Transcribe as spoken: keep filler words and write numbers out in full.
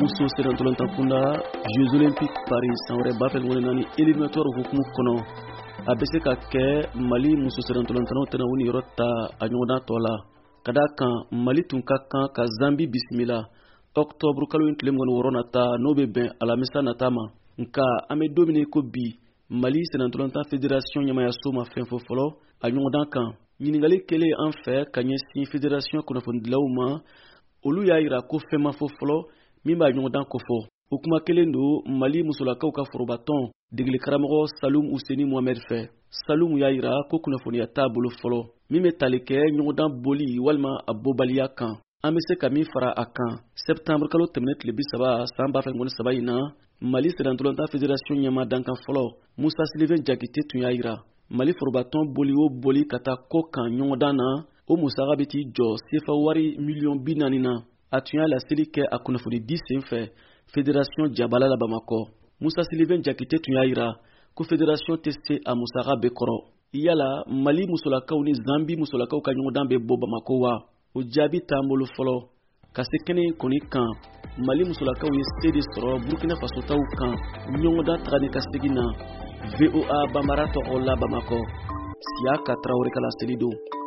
muso serantolanta kunda Jeux Olympiques Paris san wɛrɛ ba fɛ ŋɔni naani éliminatoire hukumu kɔnɔ a bɛ se ka kɛ Mali muso serantolantanaw tɛna wuli yɔrɔ ta a ɲɔgɔndan tɔ la ka d'a kan Mali tun ka kan ka Zambi bisimila octobre kalo in tile mugan ni wɔɔrɔ nata n'o bɛ bɛn alamisa nata ma nka an bɛ don min ko bi Mali serantolanta fédération ɲɛmayaso ma fɛn fɔ fɔlɔ a ɲɔgɔndan kan ɲininkali kɛlen an fɛ ka ɲɛsin fédération kunnafonidilaw ma olu y'a yira ko fɛn ma fɔ fɔlɔ min b'a ɲɔgɔndan kofɔ o kuma kelen don Mali musolakaw ka forobatɔn degeli karamɔgɔ Salum Useni Mohamed fɛ. Salum y'a yira ko kunnafoniya t'a bolo fɔlɔ min bɛ tali kɛ ɲɔgɔndan boli walima a bɔbaliya kan. An bɛ se ka min fara a kan septembre kalo tɛmɛnen tile bi saba san ba fila ni saba in na Mali serantolanta fédération ɲɛma dankan fɔlɔ Musa Sylvain Jakite tun y'a yira Mali forobatɔn boli o boli ka taa kɔ kan ɲɔgɔndan na o musaka bɛ t'i jɔ sefa wari miliyɔn bi naani na. A tun y'a laseli kɛ a kunnafoni di sen fɛ fédération jabala la Bamakɔ. Musa Sylvain Jakite tun y'a yira ko fédération tɛ se a musaka bɛɛ kɔrɔ. Yala Mali musolakaw ni Zambi musolakaw ka ɲɔgɔndan bɛ bɔ Bamakɔ wa? O jaabi t'an bolo fɔlɔ. Ka se kɛnɛ in kɔni kan Mali musolakaw ye se de sɔrɔ Burkina Faso taw kan ɲɔgɔndan taga ni ka segin na. V O A Bambara tɔgɔ la Bamakɔ. Siaka Traoré ka laseli don.